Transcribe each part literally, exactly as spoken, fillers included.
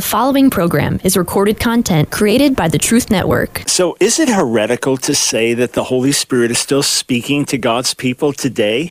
The following program is recorded content created by the Truth Network. So is it heretical to say that the Holy Spirit is still speaking to God's people today?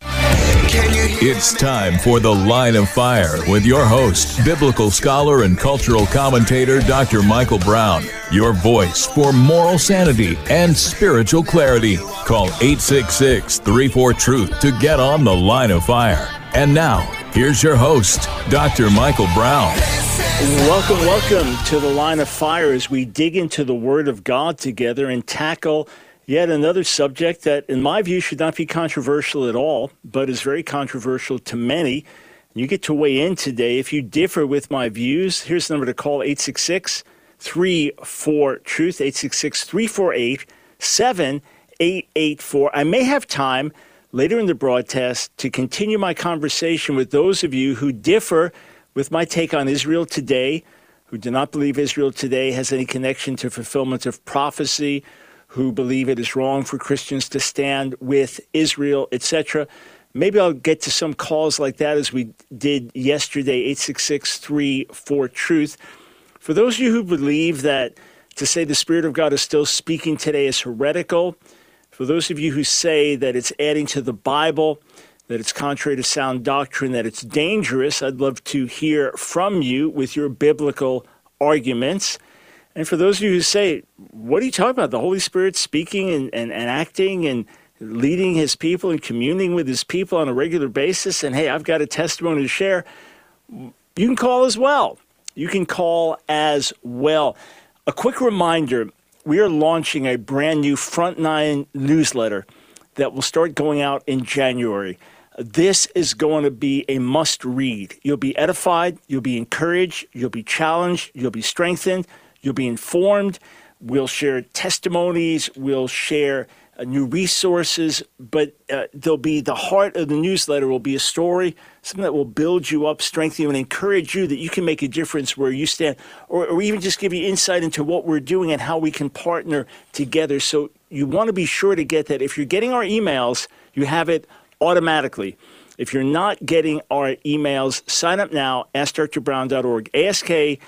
It's time for The Line of Fire with your host, biblical scholar and cultural commentator, Doctor Michael Brown. Your voice for moral sanity and spiritual clarity. Call eight six six, three four, truth to get on The Line of Fire. And now, here's your host, Doctor Michael Brown. Welcome, welcome to The Line of Fire as we dig into the Word of God together and tackle yet another subject that, in my view, should not be controversial at all, but is very controversial to many. You get to weigh in today. If you differ with my views, here's the number to call, eight six six, three four, truth, eight six six, three four eight, seven eight eight four. I may have time later in the broadcast to continue my conversation with those of you who differ with my take on Israel today, who do not believe Israel today has any connection to fulfillment of prophecy, who believe it is wrong for Christians to stand with Israel, et cetera. Maybe I'll get to some calls like that as we did yesterday, eight six six, three four, truth. For those of you who believe that to say the Spirit of God is still speaking today is heretical, for those of you who say that it's adding to the Bible, that it's contrary to sound doctrine, that it's dangerous, I'd love to hear from you with your biblical arguments. And for those of you who say, what are you talking about? The Holy Spirit speaking and, and, and acting and leading his people and communing with his people on a regular basis. And hey, I've got a testimony to share. You can call as well. You can call as well. A quick reminder, we are launching a brand new Front Nine newsletter that will start going out in January. This is going to be a must read. You'll be edified, you'll be encouraged, you'll be challenged, you'll be strengthened, you'll be informed. We'll share testimonies, we'll share uh, new resources, but uh, there'll be the heart of the newsletter will be a story, something that will build you up, strengthen you, and encourage you that you can make a difference where you stand, or, or even just give you insight into what we're doing and how we can partner together. So you want to be sure to get that. If you're getting our emails, you have it automatically. If you're not getting our emails, sign up now, ask dr brown dot org, ask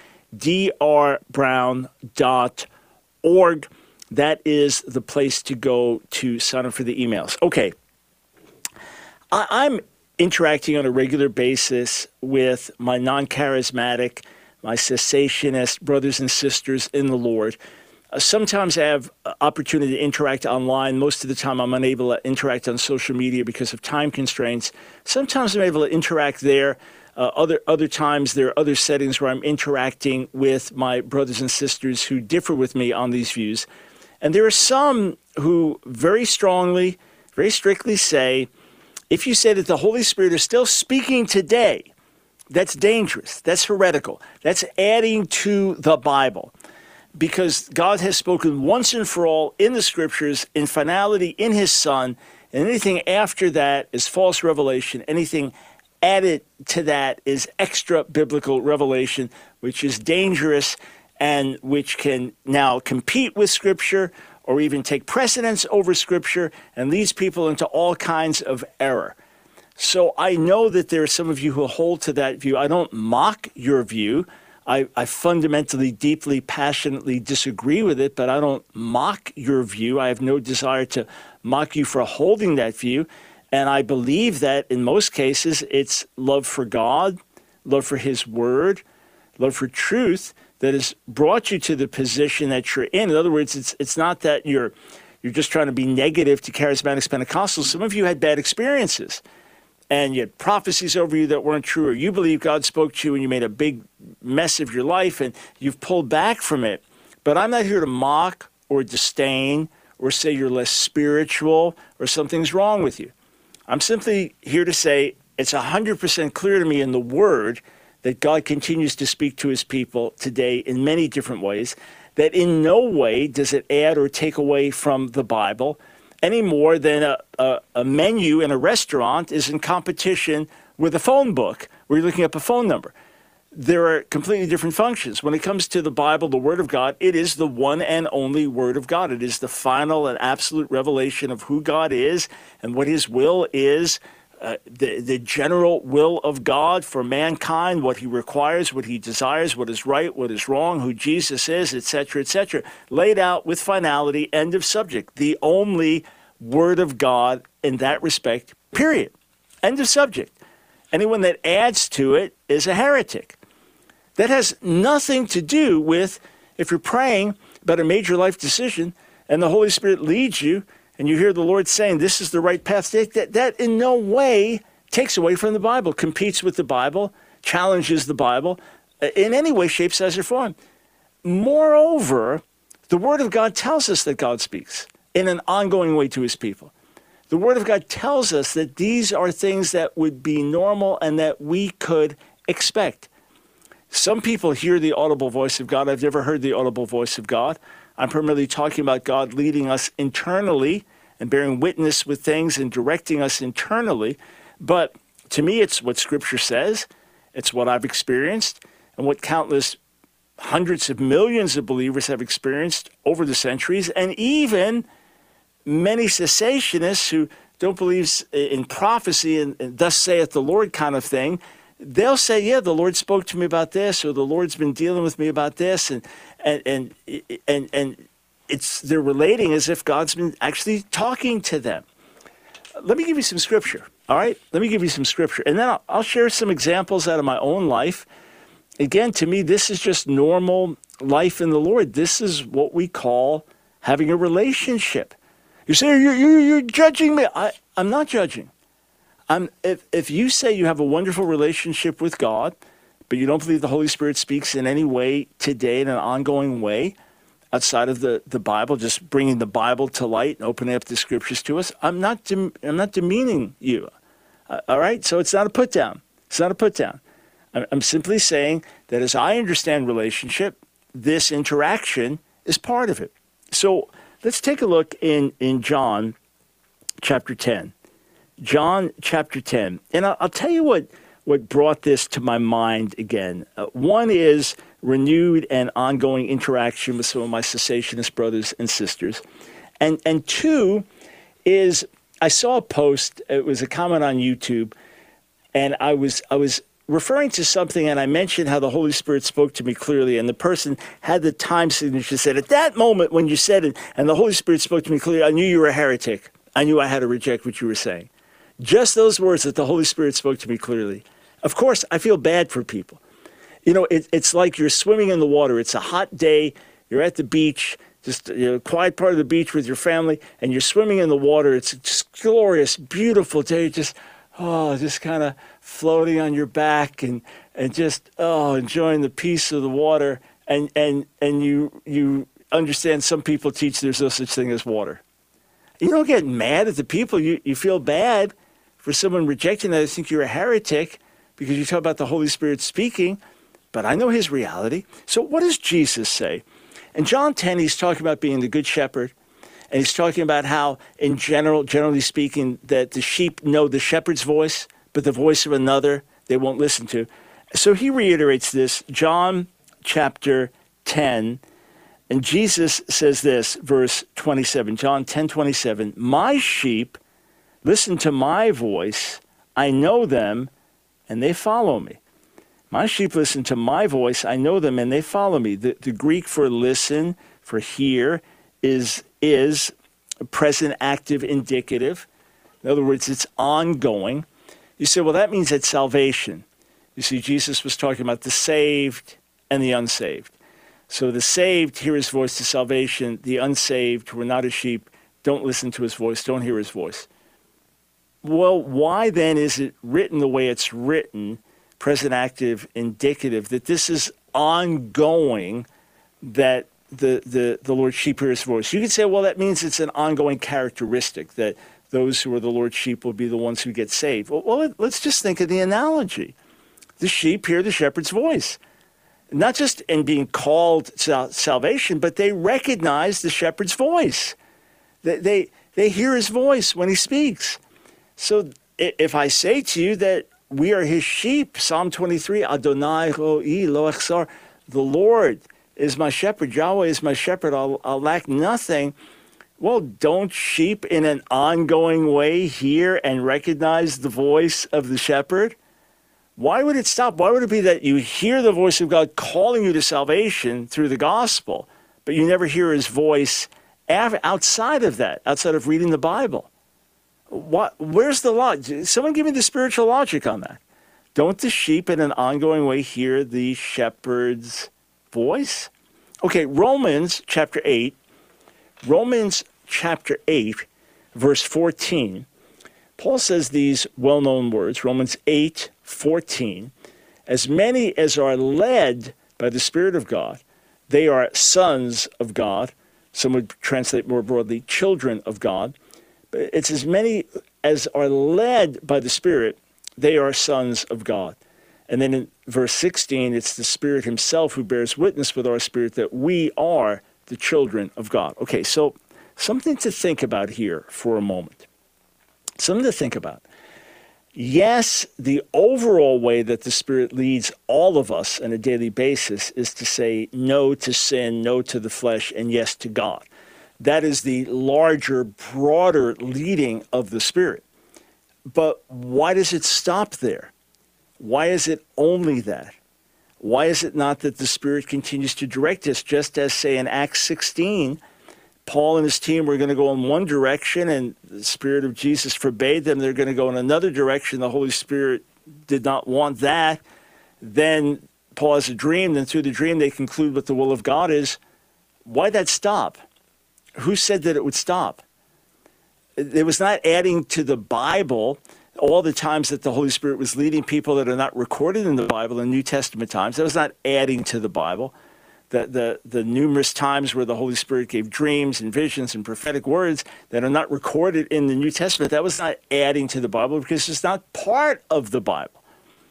d r brown dot org. That is the place to go to sign up for the emails. Okay. I, I'm interacting on a regular basis with my non-charismatic, my cessationist brothers and sisters in the Lord. Uh, sometimes I have opportunity to interact online. Most of the time I'm unable to interact on social media because of time constraints. Sometimes I'm able to interact there. Uh, other other times there are other settings where I'm interacting with my brothers and sisters who differ with me on these views. And there are some who very strongly, very strictly say, if you say that the Holy Spirit is still speaking today, that's dangerous. That's heretical. That's adding to the Bible. Because God has spoken once and for all in the Scriptures, in finality, in his Son, and anything after that is false revelation. Anything added to that is extra biblical revelation, which is dangerous and which can now compete with Scripture or even take precedence over Scripture and leads people into all kinds of error. So I know that there are some of you who hold to that view. I don't mock your view. I, I fundamentally, deeply, passionately disagree with it, but I don't mock your view. I have no desire to mock you for holding that view. And I believe that in most cases, it's love for God, love for his word, love for truth that has brought you to the position that you're in. In other words, it's it's not that you're you're just trying to be negative to charismatics, Pentecostals. Some of you had bad experiences. And you had prophecies over you that weren't true, or you believe God spoke to you and you made a big mess of your life and you've pulled back from it. But I'm not here to mock or disdain or say you're less spiritual or something's wrong with you. I'm simply here to say it's one hundred percent clear to me in the Word that God continues to speak to his people today in many different ways, that in no way does it add or take away from the Bible, any more than a, a, a menu in a restaurant is in competition with a phone book where you're looking up a phone number. There are completely different functions. When it comes to the Bible, the Word of God, it is the one and only Word of God. It is the final and absolute revelation of who God is and what his will is uh, the, the general will of God for mankind, what he requires, what he desires, what is right, what is wrong, who Jesus is, et cetera, et cetera, laid out with finality, end of subject. The only word of God in that respect, period. End of subject. Anyone that adds to it is a heretic. That has nothing to do with if you're praying about a major life decision and the Holy Spirit leads you and you hear the Lord saying this is the right path. That, that in no way takes away from the Bible, competes with the Bible, challenges the Bible in any way, shape, size, or form. Moreover, the Word of God tells us that God speaks in an ongoing way to his people. The Word of God tells us that these are things that would be normal and that we could expect. Some people hear the audible voice of God. I've never heard the audible voice of God. I'm primarily talking about God leading us internally and bearing witness with things and directing us internally. But to me, it's what Scripture says. It's what I've experienced and what countless hundreds of millions of believers have experienced over the centuries, and even many cessationists who don't believe in prophecy and, and thus saith the Lord kind of thing. They'll say, yeah, the Lord spoke to me about this, or the Lord's been dealing with me about this, and and and and, and it's they're relating as if God's been actually talking to them. Let me give you some scripture, all right? Let me give you some scripture, and then I'll, I'll share some examples out of my own life. Again, to me, this is just normal life in the Lord. This is what we call having a relationship. You say, you're, you're, you're judging me. I, I'm not judging. I'm, if, if you say you have a wonderful relationship with God, but you don't believe the Holy Spirit speaks in any way today in an ongoing way outside of the, the Bible, just bringing the Bible to light and opening up the Scriptures to us, I'm not dem- I'm not demeaning you. Uh, all right? So it's not a put down. It's not a put down. I'm, I'm simply saying that as I understand relationship, this interaction is part of it. So let's take a look in, in John chapter ten. John chapter ten. And I'll, I'll tell you what, what brought this to my mind again. Uh, one is renewed and ongoing interaction with some of my cessationist brothers and sisters. And, and two is I saw a post, it was a comment on YouTube, and I was I was referring to something, and I mentioned how the Holy Spirit spoke to me clearly, and the person had the time signature, said, at that moment when you said it, and the Holy Spirit spoke to me clearly, I knew you were a heretic. I knew I had to reject what you were saying. Just those words that the Holy Spirit spoke to me clearly. Of course, I feel bad for people. You know, it, it's like you're swimming in the water. It's a hot day. You're at the beach, just you know, quiet part of the beach with your family, and you're swimming in the water. It's just glorious, beautiful day. Just, oh, just kind of floating on your back and, and just, oh, enjoying the peace of the water. And, and, and you, you understand some people teach there's no such thing as water. You don't get mad at the people. You, you feel bad for someone rejecting that. I think you're a heretic because you talk about the Holy Spirit speaking, but I know his reality. So what does Jesus say? In John ten, he's talking about being the good shepherd, and he's talking about how, in general, generally speaking, that the sheep know the shepherd's voice, but the voice of another they won't listen to. So he reiterates this, John chapter ten, and Jesus says this, verse twenty-seven, John ten twenty-seven, my sheep listen to my voice, I know them, and they follow me. My sheep listen to my voice, I know them, and they follow me. The, the Greek for listen, for hear, is, is present, active, indicative. In other words, it's ongoing. You say, well, that means it's salvation. You see, Jesus was talking about the saved and the unsaved. So the saved hear his voice to salvation. The unsaved, who are not his sheep, don't listen to his voice, don't hear his voice. Well, why then is it written the way it's written, present, active, indicative, that this is ongoing, that the, the, the Lord's sheep hear his voice? You could say, well, that means it's an ongoing characteristic, that those who are the Lord's sheep will be the ones who get saved. Well, well let's just think of the analogy. The sheep hear the shepherd's voice. Not just in being called to salvation, but they recognize the shepherd's voice. They, they, they hear his voice when he speaks. So if I say to you that we are his sheep, Psalm twenty-three, Adonai ro'i lo echsar, the Lord is my shepherd, Yahweh is my shepherd, I'll, I'll lack nothing. Well, don't sheep in an ongoing way hear and recognize the voice of the shepherd? Why would it stop? Why would it be that you hear the voice of God calling you to salvation through the gospel, but you never hear his voice outside of that, outside of reading the Bible? What, where's the logic? Someone give me the spiritual logic on that. Don't the sheep in an ongoing way hear the shepherd's voice? Okay, Romans chapter eight, Romans chapter eight, verse fourteen, Paul says these well-known words, Romans eight, fourteen, as many as are led by the Spirit of God, they are sons of God. Some would translate more broadly, children of God. But it's as many as are led by the Spirit, they are sons of God. And then in verse sixteen, it's the Spirit himself who bears witness with our spirit that we are the children of God. Okay, so something to think about here for a moment. Something to think about. Yes, the overall way that the Spirit leads all of us on a daily basis is to say no to sin, no to the flesh, and yes to God. That is the larger, broader leading of the Spirit. But why does it stop there? Why is it only that? Why is it not that the Spirit continues to direct us, just as, say, in Acts sixteen, Paul and his team were going to go in one direction and the Spirit of Jesus forbade them. They're going to go in another direction. The Holy Spirit did not want that. Then Paul has a dream. Then through the dream, they conclude what the will of God is. Why that stop? Who said that it would stop? It was not adding to the Bible all the times that the Holy Spirit was leading people that are not recorded in the Bible in New Testament times. That was not adding to the Bible. The, the, the numerous times where the Holy Spirit gave dreams and visions and prophetic words that are not recorded in the New Testament, that was not adding to the Bible because it's not part of the Bible.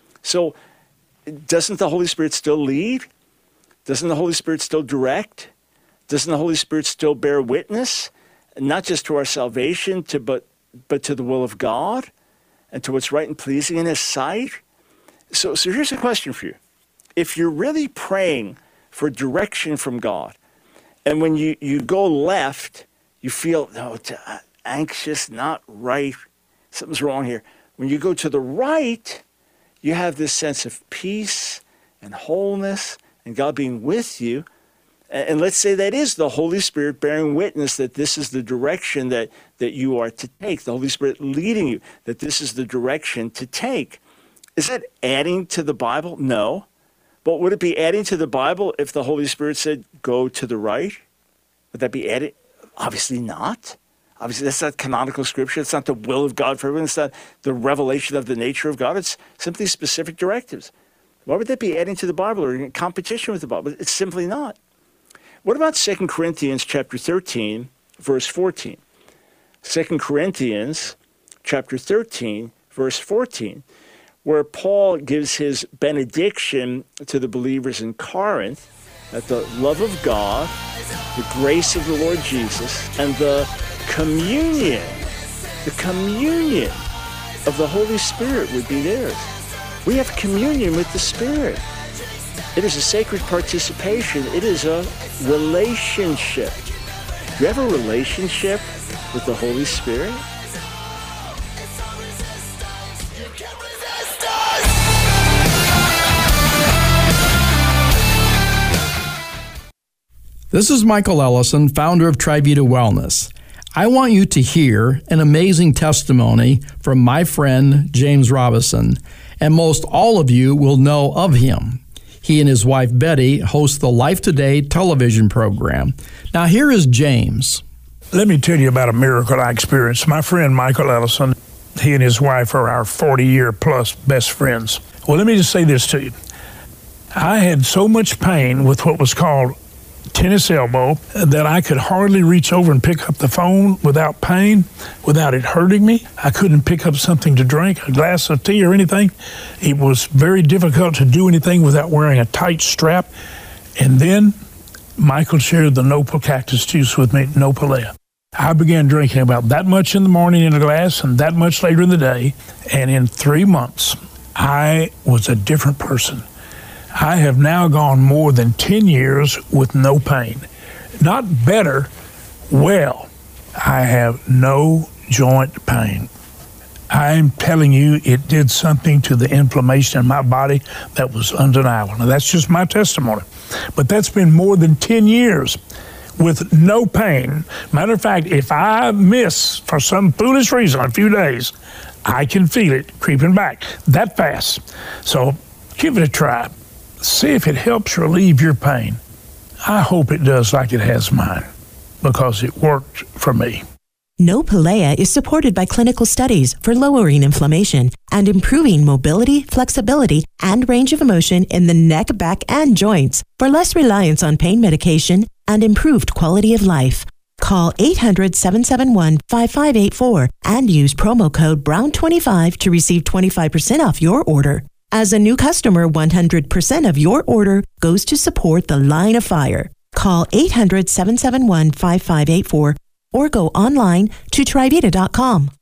So doesn't the Holy Spirit still lead? Doesn't the Holy Spirit still direct? Doesn't the Holy Spirit still bear witness, not just to our salvation, to, but, but to the will of God and to what's right and pleasing in his sight? So, so here's a question for you. If you're really praying for direction from God, and when you, you go left, you feel no, oh, anxious, not right, something's wrong here. When you go to the right, you have this sense of peace and wholeness and God being with you. And, and let's say that is the Holy Spirit bearing witness that this is the direction that, that you are to take, the Holy Spirit leading you, that this is the direction to take. Is that adding to the Bible? No. But would it be adding to the Bible if the Holy Spirit said, go to the right? Would that be adding? Obviously not. Obviously, that's not canonical scripture. It's not the will of God for everyone. It's not the revelation of the nature of God. It's simply specific directives. Why would that be adding to the Bible or in competition with the Bible? It's simply not. What about Second Corinthians chapter thirteen, verse fourteen? Second Corinthians chapter thirteen, verse fourteen. Where Paul gives his benediction to the believers in Corinth, that the love of God, the grace of the Lord Jesus, and the communion, the communion of the Holy Spirit would be theirs. We have communion with the Spirit. It is a sacred participation. It is a relationship. Do you have a relationship with the Holy Spirit? This is Michael Ellison, founder of Trivita Wellness. I want you to hear an amazing testimony from my friend James Robison, and most all of you will know of him. He and his wife Betty host the Life Today television program. Now here is James. Let me tell you about a miracle I experienced. My friend Michael Ellison, he and his wife are our forty-year plus best friends. Well, let me just say this to you. I had so much pain with what was called tennis elbow that I could hardly reach over and pick up the phone without pain, without it hurting me. I couldn't pick up something to drink, a glass of tea or anything. It was very difficult to do anything without wearing a tight strap. And then Michael shared the Nopal cactus juice with me, Nopalea. I began drinking about that much in the morning in a glass and that much later in the day. And in three months, I was a different person. I have now gone more than ten years with no pain. Not better, well. I have no joint pain. I'm telling you, it did something to the inflammation in my body that was undeniable. Now, that's just my testimony. But that's been more than ten years with no pain. Matter of fact, if I miss for some foolish reason a few days, I can feel it creeping back that fast. So give it a try. See if it helps relieve your pain. I hope it does like it has mine, because it worked for me. Nopalea is supported by clinical studies for lowering inflammation and improving mobility, flexibility, and range of motion in the neck, back, and joints for less reliance on pain medication and improved quality of life. Call eight hundred, seven seven one, five five eight four and use promo code brown twenty-five to receive twenty-five percent off your order. As a new customer, one hundred percent of your order goes to support the Line of Fire. Call eight hundred, seven seven one, five five eight four or go online to trivita dot com.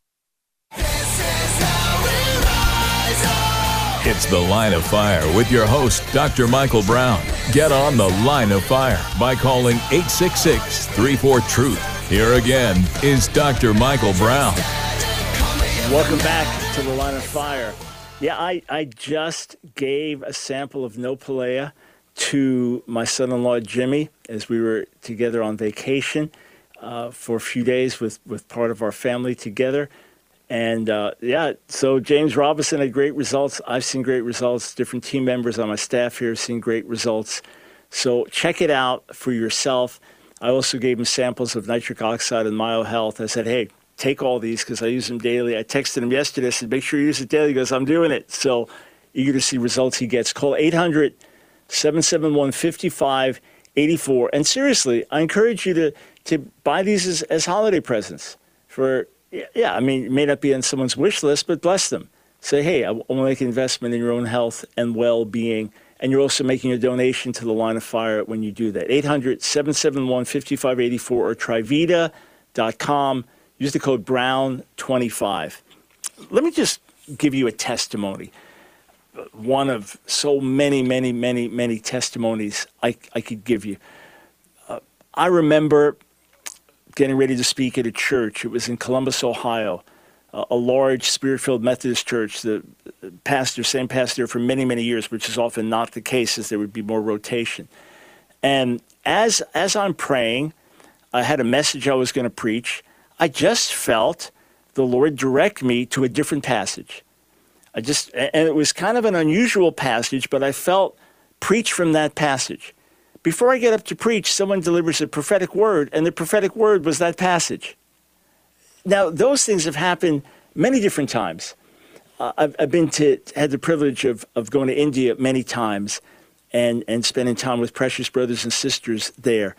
It's the Line of Fire with your host, Doctor Michael Brown. Get on the Line of Fire by calling eight six six, three four, truth. Here again is Doctor Michael Brown. Welcome back to the Line of Fire. Yeah, I, I just gave a sample of Nopalea to my son-in-law, Jimmy, as we were together on vacation. Uh, for a few days with, with part of our family together. And, uh, yeah, so James Robinson had great results. I've seen great results. Different team members on my staff here have seen great results. So check it out for yourself. I also gave him samples of nitric oxide and MyoHealth. I said, hey, take all these because I use them daily. I texted him yesterday. I said, make sure you use it daily. He goes, I'm doing it. So eager to see results he gets. Call eight hundred, seven seven one, five five eight four. And seriously, I encourage you to to buy these as, as holiday presents for, yeah, I mean, it may not be on someone's wish list, but bless them. Say, hey, I want to make an investment in your own health and well-being, and you're also making a donation to the Line of Fire when you do that. eight hundred, seven seven one, five five eight four or trivita dot com. Use the code brown twenty-five. Let me just give you a testimony. One of so many, many, many, many testimonies I, I could give you. Uh, I remember getting ready to speak at a church. It was in Columbus, Ohio, uh, a large Spirit-filled Methodist church. The pastor, same pastor for many, many years, which is often not the case, as there would be more rotation. And as as I'm praying, I had a message I was going to preach. I just felt the Lord direct me to a different passage. I just, and it was kind of an unusual passage, but I felt preach from that passage. Before I get up to preach, someone delivers a prophetic word, and the prophetic word was that passage. Now, those things have happened many different times. Uh, I've, I've been to, had the privilege of, of going to India many times and, and spending time with precious brothers and sisters there.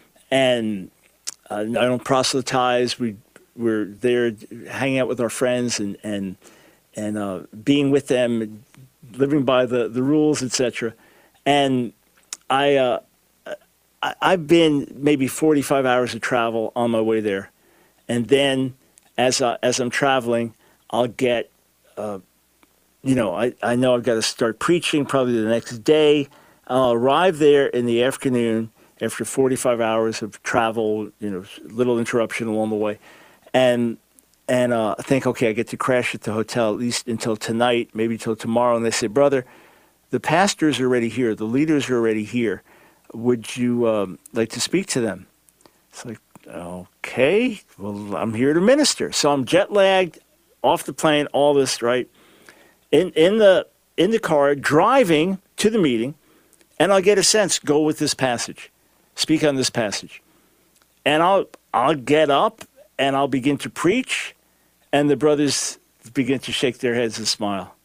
And uh, I don't proselytize. We, we're there hanging out with our friends and, and, and uh, being with them, living by the, the rules, et cetera. And I... Uh, I've been maybe forty-five hours of travel on my way there. And then as, I, as I'm traveling, I'll get, uh, you know, I, I know I've got to start preaching probably the next day. I'll arrive there in the afternoon after forty-five hours of travel, you know, little interruption along the way. And and uh, I think, okay, I get to crash at the hotel at least until tonight, maybe till tomorrow. And they say, brother, the pastor's already here. The leaders are already here. Would you um, like to speak to them? It's like, okay, well, I'm here to minister. So I'm jet lagged, off the plane, all this, right? In in the in the car, driving to the meeting, and I'll get a sense, go with this passage, speak on this passage. And I'll I'll get up and I'll begin to preach, and the brothers begin to shake their heads and smile.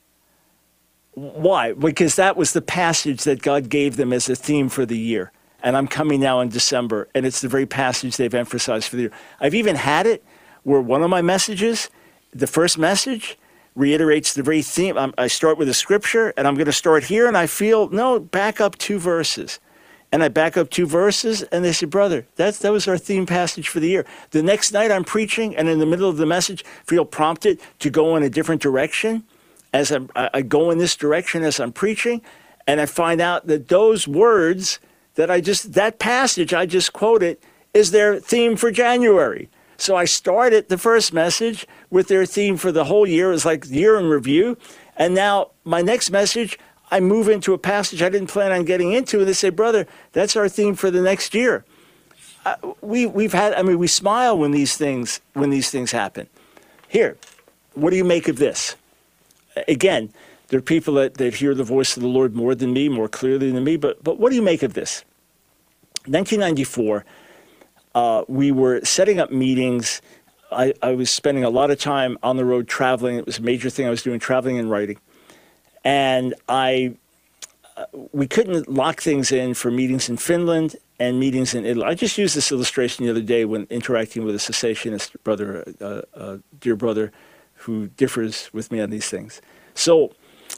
Why? Because that was the passage that God gave them as a theme for the year. And I'm coming now in December, and it's the very passage they've emphasized for the year. I've even had it where one of my messages, the first message, reiterates the very theme. I'm, I start with a scripture, and I'm going to start here, and I feel, no, back up two verses. And I back up two verses, and they say, brother, that's, that was our theme passage for the year. The next night I'm preaching, and in the middle of the message, feel prompted to go in a different direction. As I'm, I go in this direction as I'm preaching, and I find out that those words that I just, that passage I just quoted is their theme for January. So I started the first message with their theme for the whole year. It was like year in review. And now my next message, I move into a passage I didn't plan on getting into. And they say, brother, that's our theme for the next year. Uh, we, we've had, I mean, we smile when these things, when these things happen. Here, what do you make of this? Again, there are people that, that hear the voice of the Lord more than me, more clearly than me. But, but what do you make of this? nineteen ninety-four, uh, we were setting up meetings. I, I was spending a lot of time on the road traveling. It was a major thing I was doing, traveling and writing. And I, uh, we couldn't lock things in for meetings in Finland and meetings in Italy. I just used this illustration the other day when interacting with a cessationist brother, a, a dear brother who differs with me on these things. So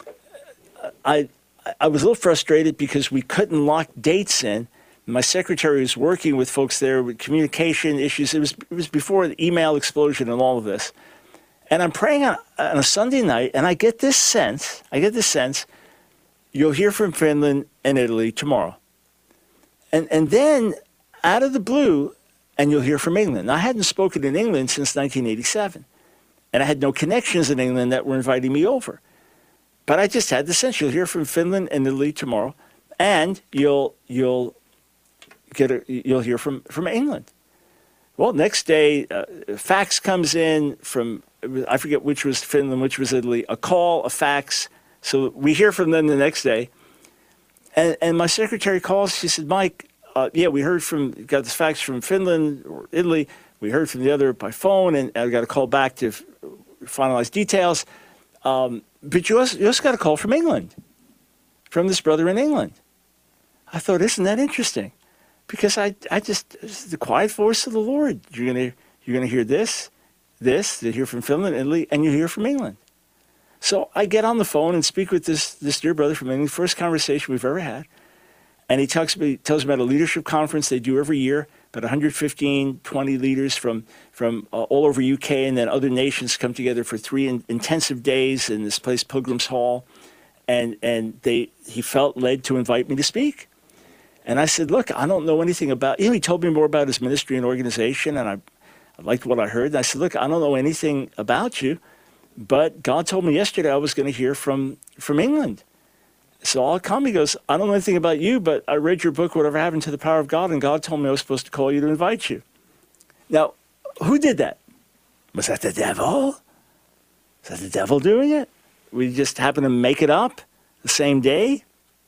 I, I was a little frustrated because we couldn't lock dates in. My secretary was working with folks there with communication issues. It was, it was before the email explosion and all of this. And I'm praying on, on a Sunday night, and I get this sense, I get this sense, you'll hear from Finland and Italy tomorrow. And, and then, out of the blue, and you'll hear from England. I hadn't spoken in England since nineteen eighty-seven. And I had no connections in England that were inviting me over. But I just had the sense, you'll hear from Finland and Italy tomorrow, and you'll, you'll, Get a, you'll hear from, from England. Well, next day, uh, a fax comes in from, I forget which was Finland, which was Italy, a call, a fax. So we hear from them the next day. And, and my secretary calls, she said, Mike, uh, yeah, we heard from, got this fax from Finland or Italy. We heard from the other by phone, and I got a call back to f- finalize details. Um, but you also, you also got a call from England, from this brother in England. I thought, isn't that interesting? Because I, I just, it's the quiet voice of the Lord. You're gonna, you're gonna hear this, this, you hear from Finland, Italy, and you hear from England. So I get on the phone and speak with this, this dear brother from England, first conversation we've ever had. And he talks me, tells me about a leadership conference they do every year, about one hundred fifteen, twenty leaders from, from uh, all over U K and then other nations come together for three in, intensive days in this place, Pilgrim's Hall. And, and they, he felt led to invite me to speak. And I said, look, I don't know anything about, you know, he told me more about his ministry and organization, and I, I liked what I heard. And I said, look, I don't know anything about you, but God told me yesterday I was going to hear from, from England. So I'll come, he goes, I don't know anything about you, but I read your book, Whatever Happened to the Power of God, and God told me I was supposed to call you to invite you. Now, who did that? Was that the devil? Was that the devil doing it? We just happened to make it up the same day?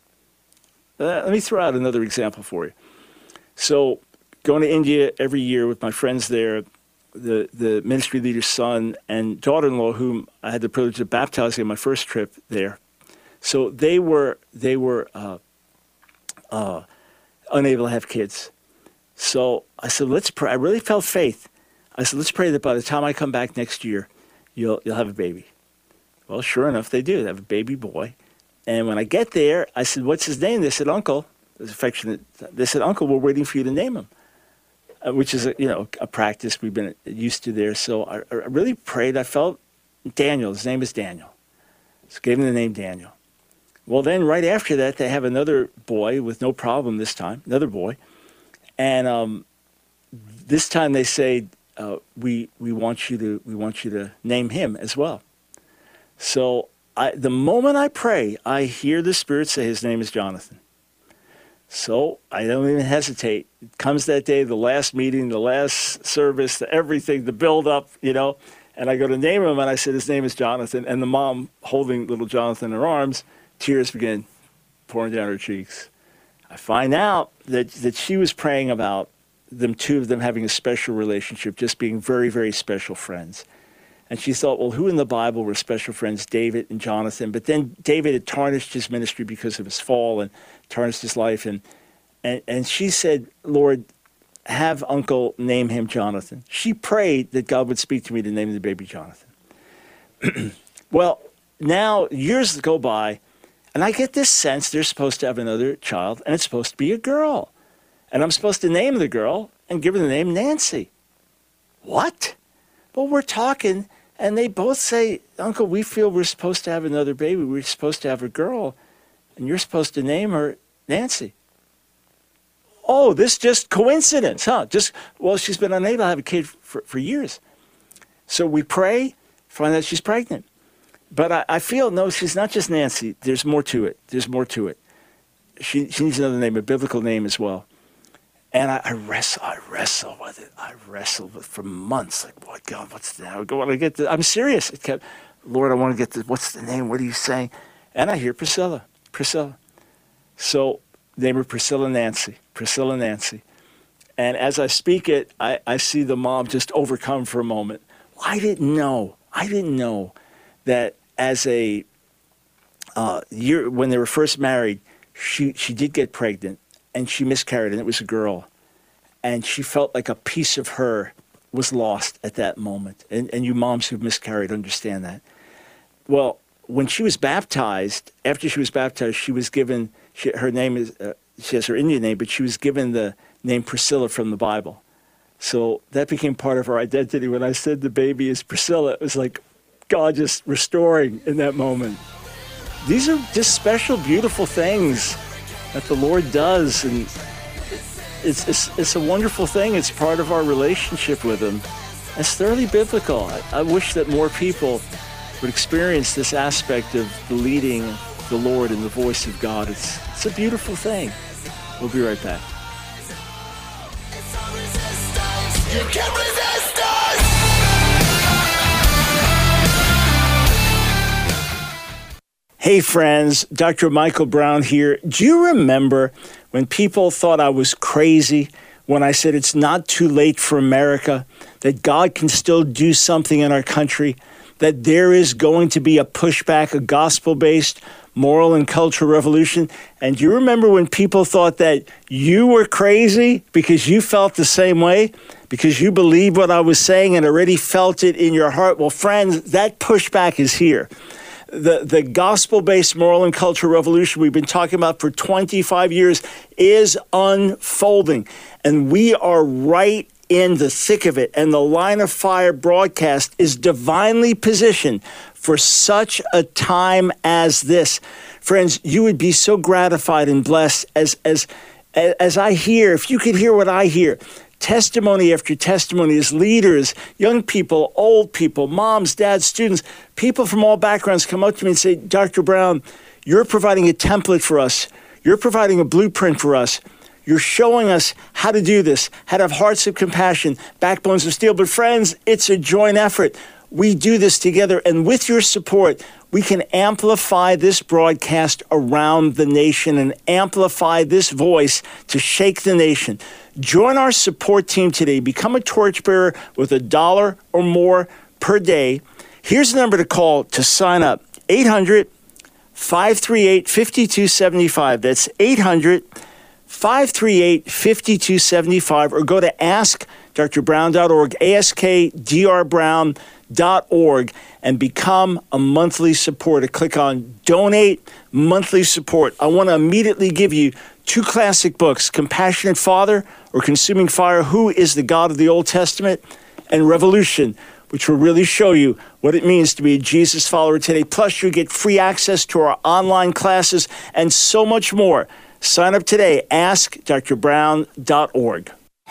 Uh, let me throw out another example for you. So going to India every year with my friends there, the, the ministry leader's son and daughter-in-law, whom I had the privilege of baptizing on my first trip there. So they were, they were uh, uh, unable to have kids. So I said, let's pray. I really felt faith. I said, let's pray that by the time I come back next year, you'll, you'll have a baby. Well, sure enough, they do. They have a baby boy. And when I get there, I said, what's his name? They said, Uncle. It was affectionate. They said, Uncle, we're waiting for you to name him, uh, which is, a, you know, a practice we've been used to there. So I, I really prayed. I felt Daniel. His name is Daniel. So gave him the name Daniel. Well, then right after that, they have another boy with no problem this time, another boy. And um, this time they say, uh, we, we, want you to, we want you to name him as well. So I, the moment I pray, I hear the Spirit say his name is Jonathan. So I don't even hesitate. It comes that day, the last meeting, the last service, the everything, the build-up, you know, and I go to name him, and I said his name is Jonathan, and the mom holding little Jonathan in her arms, tears begin pouring down her cheeks. I find out that, that she was praying about them, two of them having a special relationship, just being very, very special friends. And she thought, well, who in the Bible were special friends? David and Jonathan. But then David had tarnished his ministry because of his fall and tarnished his life. And, and, and she said, Lord, have Uncle name him Jonathan. She prayed that God would speak to me to name the baby Jonathan. Well, now years go by, and I get this sense they're supposed to have another child, and it's supposed to be a girl. And I'm supposed to name the girl and give her the name Nancy. What? Well, we're talking, and they both say, Uncle, we feel we're supposed to have another baby. We're supposed to have a girl, and you're supposed to name her Nancy. Oh, this just coincidence, huh? Just, well, she's been unable to have a kid for, for years. So we pray, find out she's pregnant. But I, I feel, no, she's not just Nancy. There's more to it. There's more to it. She, she needs another name, a biblical name as well. And I, I wrestle, I wrestle with it. I wrestled with it for months. Like, what, God, what's the name? I want to get the, I'm serious. It kept, Lord, I want to get the, what's the name? What are you saying? And I hear Priscilla, Priscilla. So, name her Priscilla Nancy, Priscilla Nancy. And as I speak it, I, I see the mom just overcome for a moment. Well, I didn't know. I didn't know that as a uh, year, when they were first married, she, she did get pregnant and she miscarried, and it was a girl. And she felt like a piece of her was lost at that moment. And, and you moms who've miscarried understand that. Well, when she was baptized, after she was baptized, she was given, she, her name is, uh, she has her Indian name, but she was given the name Priscilla from the Bible. So that became part of her identity. When I said the baby is Priscilla, it was like God just restoring in that moment. These are just special, beautiful things that the Lord does. And it's, it's, it's a wonderful thing. It's part of our relationship with Him. It's thoroughly biblical. I, I wish that more people would experience this aspect of the leading of the Lord and the voice of God. It's, it's a beautiful thing. We'll be right back. You can't resist us! Hey friends, Doctor Michael Brown here. Do you remember when people thought I was crazy when I said it's not too late for America, that God can still do something in our country, that there is going to be a pushback, a gospel-based moral and cultural revolution? And do you remember when people thought that you were crazy because you felt the same way, because you believed what I was saying and already felt it in your heart? Well, friends, that pushback is here. The, the gospel-based moral and cultural revolution we've been talking about for twenty-five years is unfolding. And we are right in the thick of it. And the Line of Fire broadcast is divinely positioned for such a time as this. Friends, you would be so gratified and blessed as, as, as I hear, if you could hear what I hear, testimony after testimony as leaders, young people, old people, moms, dads, students, people from all backgrounds come up to me and say, Doctor Brown, you're providing a template for us. You're providing a blueprint for us. You're showing us how to do this, how to have hearts of compassion, backbones of steel. But friends, it's a joint effort. We do this together, and with your support, we can amplify this broadcast around the nation and amplify this voice to shake the nation. Join our support team today. Become a torchbearer with a dollar or more per day. Here's the number to call to sign up. eight hundred, five three eight, five two seven five. That's eight hundred, five three eight, five two seven five. Or go to ask dr brown dot org, ask d r brown dot org, and become a monthly supporter. Click on Donate Monthly Support. I want to immediately give you two classic books, Compassionate Father or Consuming Fire, Who is the God of the Old Testament, and Revolution, which will really show you what it means to be a Jesus follower today. Plus, you get free access to our online classes and so much more. Sign up today. ask dr brown dot org.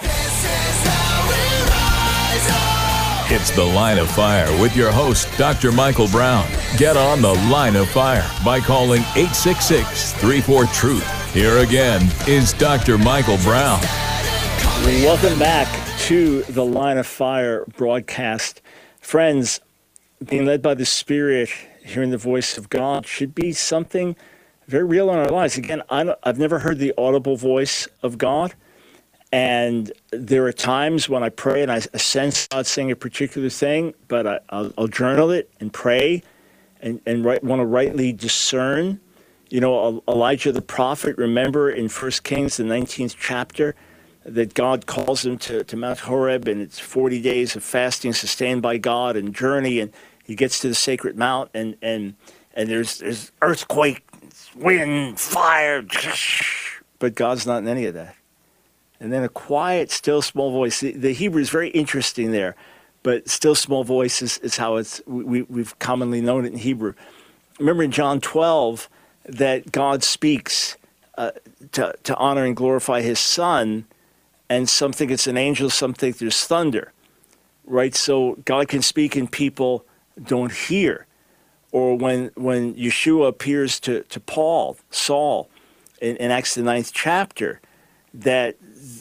It's The Line of Fire with your host, Doctor Michael Brown. Get on The Line of Fire by calling eight six six, three four, truth. Here again is Doctor Michael Brown. Welcome back to The Line of Fire broadcast. Friends, being led by the Spirit, hearing the voice of God should be something very real in our lives. Again, I don't, I've never heard the audible voice of God. And there are times when I pray and I sense God saying a particular thing, but I, I'll, I'll journal it and pray and, and right, want to rightly discern. You know, Elijah the prophet, remember in First Kings, the nineteenth chapter, that God calls him to, to Mount Horeb, and it's forty days of fasting sustained by God and journey, and he gets to the sacred mount, and, and, and there's, there's earthquake, wind, fire, but God's not in any of that. And then a quiet, still, small voice. The, the Hebrew is very interesting there, but still, small voice is, is how it's we, we've commonly known it in Hebrew. Remember in John twelve that God speaks uh, to, to honor and glorify his son, and some think it's an angel, some think there's thunder, right? So God can speak and people don't hear. Or when when Yeshua appears to, to Paul, Saul, in, in Acts the ninth chapter, that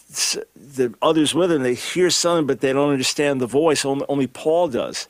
the others with him, they hear something, but they don't understand the voice. Only, only Paul does.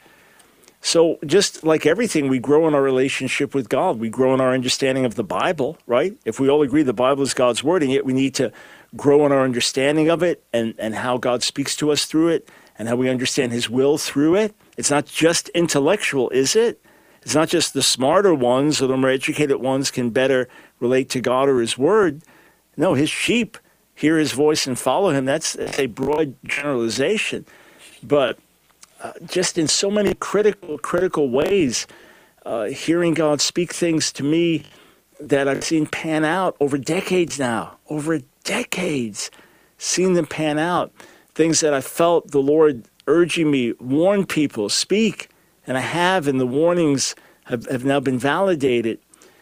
So just like everything, we grow in our relationship with God. We grow in our understanding of the Bible, right? If we all agree the Bible is God's word, and yet we need to grow in our understanding of it and, and how God speaks to us through it and how we understand his will through it. It's not just intellectual, is it? It's not just the smarter ones or the more educated ones can better relate to God or his word. No, his sheep hear his voice and follow him. That's, that's a broad generalization. But uh, just in so many critical, critical ways, uh, hearing God speak things to me that I've seen pan out over decades now, over decades, seen them pan out. Things that I felt the Lord urging me, warn people, speak. And I have, and the warnings have, have now been validated.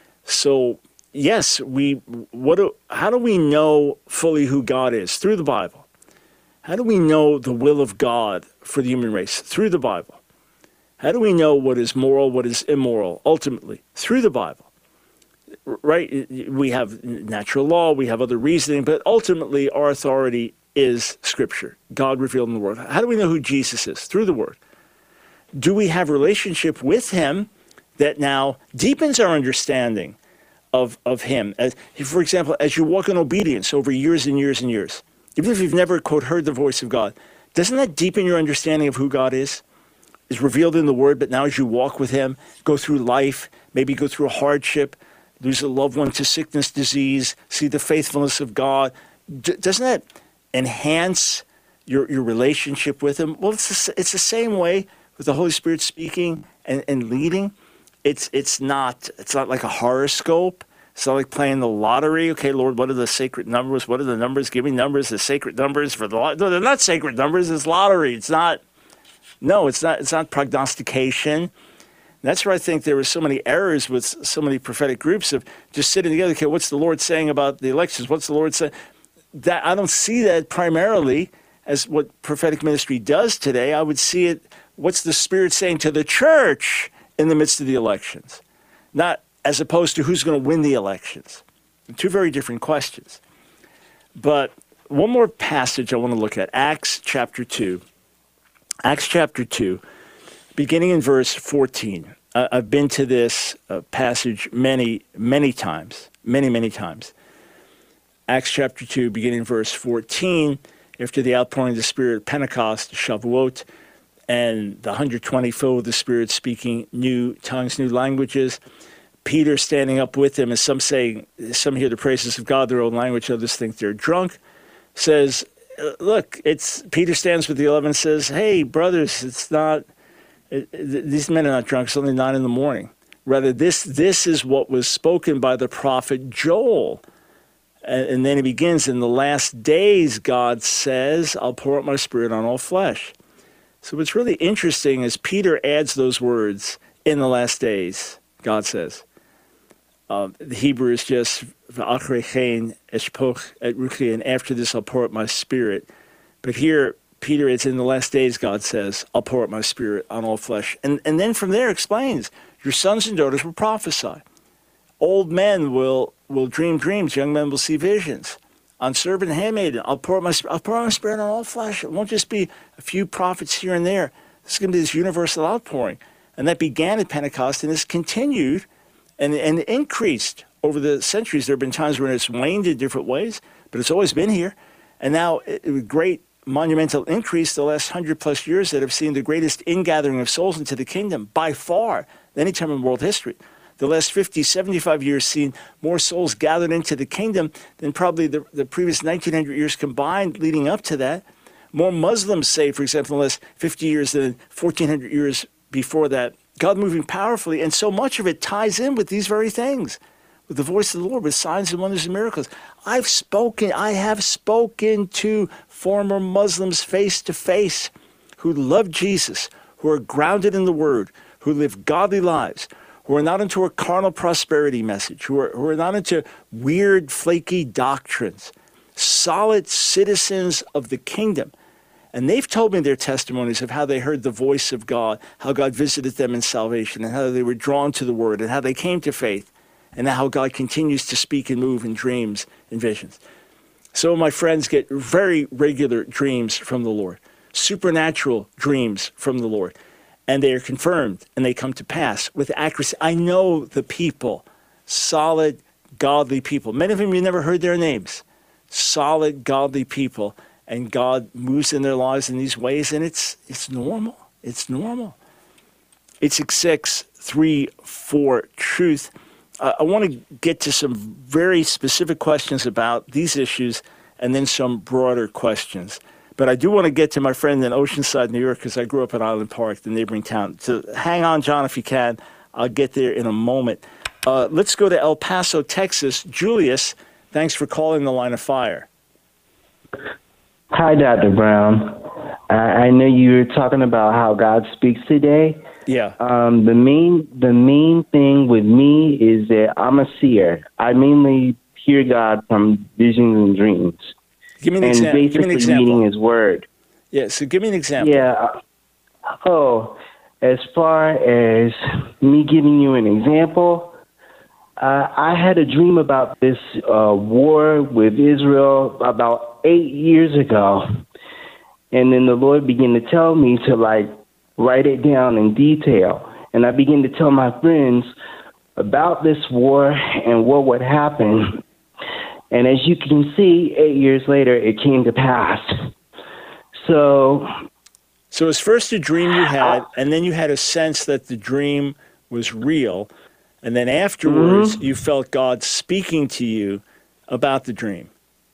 So, yes, we. What? Do, how do we know fully who God is? Through the Bible. How do we know the will of God for the human race? Through the Bible. How do we know what is moral, what is immoral? Ultimately, through the Bible. Right? We have natural law, we have other reasoning, but ultimately our authority is Scripture, God revealed in the Word. How do we know who Jesus is? Through the Word. Do we have a relationship with him that now deepens our understanding of, of him? As, for example, as you walk in obedience over years and years and years, even if you've never, quote, heard the voice of God, doesn't that deepen your understanding of who God is? Is revealed in the Word, but now as you walk with him, go through life, maybe go through a hardship, lose a loved one to sickness, disease, see the faithfulness of God, D- doesn't that enhance your, your relationship with him? Well, it's the, it's the same way with the Holy Spirit speaking and, and leading. It's it's not it's not like a horoscope. It's not like playing the lottery. Okay, Lord, what are the sacred numbers? What are the numbers? Give me numbers, the sacred numbers for the lot. No, they're not sacred numbers. It's lottery. It's not. No, it's not. It's not prognostication. That's where I think there were so many errors with so many prophetic groups of just sitting together. Okay, what's the Lord saying about the elections? What's the Lord saying? That I don't see that primarily as what prophetic ministry does today. I would see it. What's the Spirit saying to the church in the midst of the elections? Not as opposed to who's going to win the elections. Two very different questions. But one more passage I want to look at, Acts chapter two. Acts chapter two, beginning in verse fourteen. Uh, I've been to this uh, passage many, many times, many, many times. Acts chapter two, beginning in verse fourteen, after the outpouring of the Spirit, Pentecost, Shavuot, and the one hundred twenty filled with the Spirit speaking new tongues, new languages. Peter standing up with them, and some say, some hear the praises of God, their own language, others think they're drunk, says, look, it's Peter stands with the eleven and says, hey, brothers, it's not, it, these men are not drunk, it's only nine in the morning. Rather, this, this is what was spoken by the prophet Joel. And, and then he begins, in the last days, God says, I'll pour out my Spirit on all flesh. So what's really interesting is Peter adds those words, in the last days, God says. Uh, the Hebrew is just, and after this I'll pour out my Spirit. But here, Peter, it's in the last days, God says, I'll pour out my Spirit on all flesh. And, and then from there explains, your sons and daughters will prophesy. Old men will, will dream dreams, young men will see visions. On servant and handmaiden, I'll pour out my I'll pour out my Spirit on all flesh. It won't just be a few prophets here and there. This is going to be this universal outpouring. And that began at Pentecost and has continued and, and increased over the centuries. There have been times when it's waned in different ways, but it's always been here. And now, a great monumental increase the last hundred plus years that have seen the greatest ingathering of souls into the kingdom by far than any time in world history. The last fifty, seventy-five years seen more souls gathered into the kingdom than probably the, the previous nineteen hundred years combined leading up to that. More Muslims saved, for example, in the last fifty years than fourteen hundred years before that. God moving powerfully, and so much of it ties in with these very things, with the voice of the Lord, with signs and wonders and miracles. I've spoken, I have spoken to former Muslims face to face who love Jesus, who are grounded in the Word, who live godly lives, who are not into a carnal prosperity message, who are, who are not into weird, flaky doctrines, solid citizens of the kingdom. And they've told me their testimonies of how they heard the voice of God, how God visited them in salvation, and how they were drawn to the word, and how they came to faith, and how God continues to speak and move in dreams and visions. So my friends get very regular dreams from the Lord, supernatural dreams from the Lord, and they are confirmed and they come to pass with accuracy. I know the people, solid, godly people. Many of them you never heard their names. Solid, godly people, and God moves in their lives in these ways, and it's it's normal. It's normal. eight six six, three four, truth. Uh, I want to get to some very specific questions about these issues and then some broader questions. But I do want to get to my friend in Oceanside, New York, because I grew up in Island Park, the neighboring town. So hang on, John, if you can. I'll get there in a moment. Uh, let's go to El Paso, Texas. Julius, thanks for calling the Line of Fire. Hi, Doctor Brown. I, I know you were talking about how God speaks today. Yeah. Um, the main the main thing with me is that I'm a seer. I mainly hear God from visions and dreams. Give me an, and exa- basically give me an example. reading His Word. Yeah, so give me an example. Yeah. Oh, as far as me giving you an example, uh, I had a dream about this uh, war with Israel about eight years ago. And then the Lord began to tell me to, like, write it down in detail. And I began to tell my friends about this war and what would happen. And as you can see, eight years later, it came to pass. So... So it was first a dream you had, and then you had a sense that the dream was real. And then afterwards, mm-hmm. you felt God speaking to you about the dream.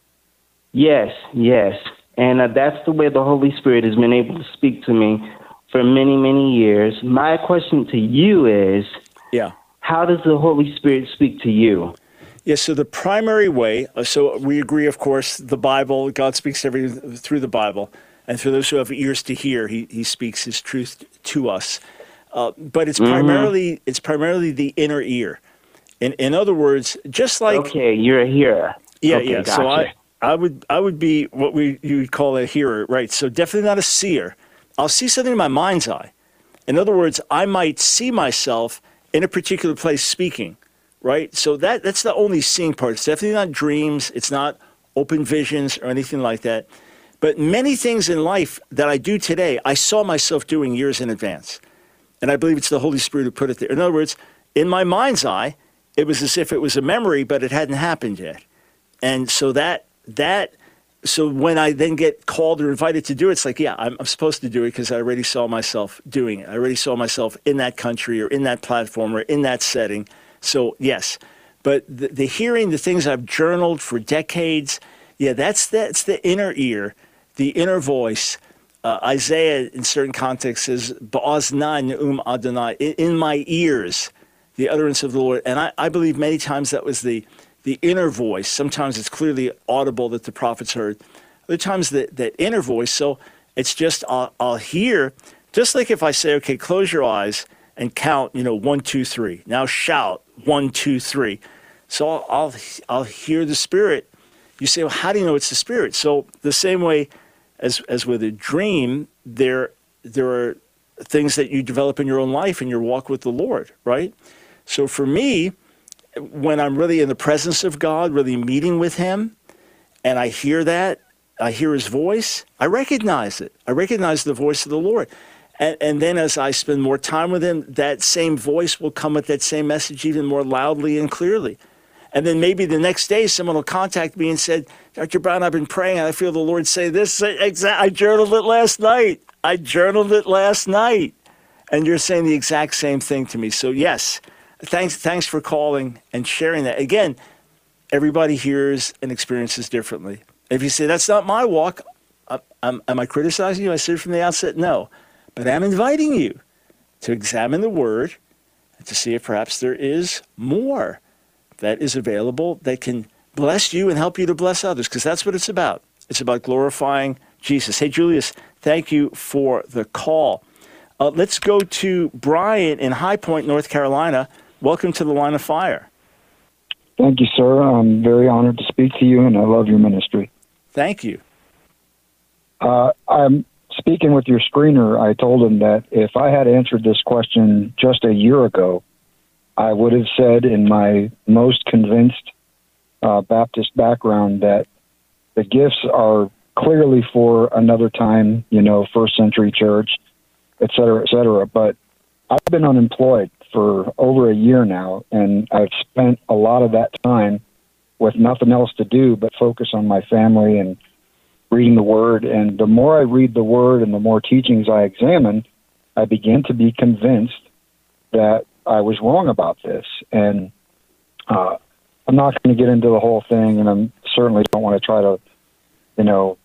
Yes, yes. And uh, that's the way the Holy Spirit has been able to speak to me for many, many years. My question to you is, yeah, how does the Holy Spirit speak to you? Yeah, so the primary way, so we agree, of course, the Bible, God speaks every, through the Bible. And for those who have ears to hear, he, he speaks his truth to us. Uh, but it's mm-hmm. primarily it's primarily the inner ear. In in other words, just like okay, you're a hearer. Yeah, okay, yeah. Gotcha. So I, I would I would be what we you would call a hearer, right? So definitely not a seer. I'll see something in my mind's eye. In other words, I might see myself in a particular place speaking, right? So that that's the only seeing part. It's definitely not dreams. It's not open visions or anything like that. But many things in life that I do today, I saw myself doing years in advance. And I believe it's the Holy Spirit who put it there. In other words, in my mind's eye, it was as if it was a memory, but it hadn't happened yet. And so that, that, so when I then get called or invited to do it, it's like, yeah, I'm, I'm supposed to do it because I already saw myself doing it. I already saw myself in that country or in that platform or in that setting. So yes, but the, the hearing, the things I've journaled for decades, yeah, that's, that's the inner ear. The inner voice, uh, Isaiah in certain contexts says, Ba'oznai ne'um Adonai, in, in my ears, the utterance of the Lord. And I, I believe many times that was the, the inner voice. Sometimes it's clearly audible that the prophets heard. Other times that, that inner voice. So it's just, I'll, I'll hear, just like if I say, okay, close your eyes and count, you know, one, two, three. Now shout, one, two, three. So I'll, I'll, I'll hear the Spirit. You say, well, how do you know it's the Spirit? So the same way, As as with a dream, there there are things that you develop in your own life in your walk with the Lord, right? So for me, when I'm really in the presence of God, really meeting with Him, and I hear that, I hear His voice, I recognize it. I recognize the voice of the Lord. And, and then as I spend more time with Him, that same voice will come with that same message even more loudly and clearly. And then maybe the next day someone will contact me and said, Doctor Brown, I've been praying and I feel the Lord say this. I journaled it last night. I journaled it last night. And you're saying the exact same thing to me. So yes, thanks thanks for calling and sharing that. Again, everybody hears and experiences differently. If you say, that's not my walk, am, am I criticizing you? I said from the outset, no. But I'm inviting you to examine the Word and to see if perhaps there is more that is available that can bless you and help you to bless others, because that's what it's about. It's about glorifying Jesus. Hey, Julius, thank you for the call. Uh, let's go to Brian in High Point, North Carolina. welcome to the Line of Fire. Thank you, sir. I'm very honored to speak to you, and I love your ministry. Thank you. Uh, I'm speaking with your screener. I told him that if I had answered this question just a year ago, I would have said in my most convinced uh, Baptist background that the gifts are clearly for another time, you know, first century church, et cetera, et cetera. But I've been unemployed for over a year now, and I've spent a lot of that time with nothing else to do but focus on my family and reading the Word. And the more I read the Word and the more teachings I examine, I begin to be convinced that I was wrong about this. And uh, I'm not going to get into the whole thing, and I certainly don't want to try to, you know,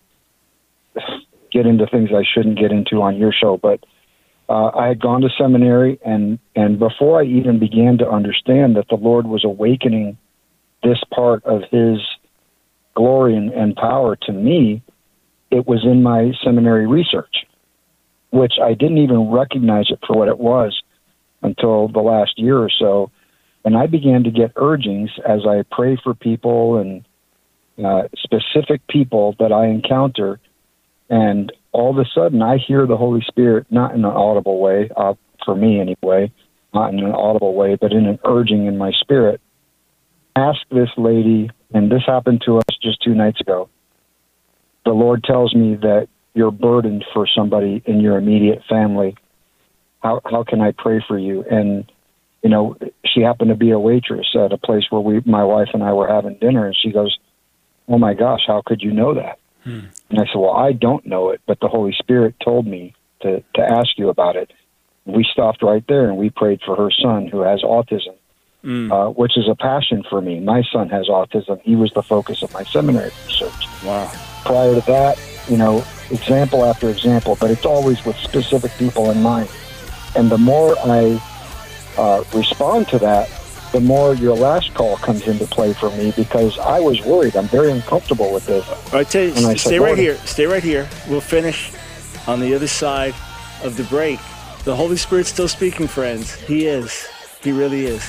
get into things I shouldn't get into on your show. But uh, I had gone to seminary, and, and before I even began to understand that the Lord was awakening this part of His glory and, and power to me, it was in my seminary research, which I didn't even recognize it for what it was until the last year or so. And I began to get urgings as I pray for people and uh, specific people that I encounter. And all of a sudden I hear the Holy Spirit, not in an audible way, uh, for me anyway, not in an audible way, but in an urging in my spirit. Ask this lady, and this happened to us just two nights ago. The Lord tells me that you're burdened for somebody in your immediate family. How how can I pray for you? And, you know, she happened to be a waitress at a place where we, my wife and I were having dinner, and she goes, oh my gosh, how could you know that? Hmm. And I said, well, I don't know it, but the Holy Spirit told me to, to ask you about it. We stopped right there and we prayed for her son who has autism, mm. uh, which is a passion for me. My son has autism. He was the focus of my seminary research. Wow. Prior to that, you know, example after example, but it's always with specific people in mind. And the more I uh, respond to that, the more your last call comes into play for me, because I was worried. I'm very uncomfortable with this. All right, tell you, and I stay said, right here. Stay right here. We'll finish on the other side of the break. The Holy Spirit's still speaking, friends. He is. He really is.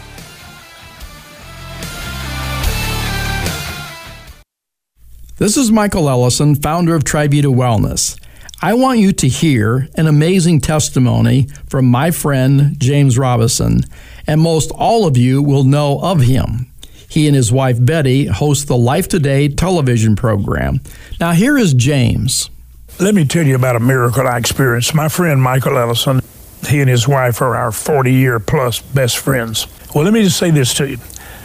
This is Michael Ellison, founder of Trivita Wellness. I want you to hear an amazing testimony from my friend James Robison, and most all of you will know of him. He and his wife Betty host the Life Today television program. Now here is James. Let me tell you about a miracle I experienced. My friend Michael Ellison, he and his wife are our forty-year plus best friends. Well, let me just say this to you.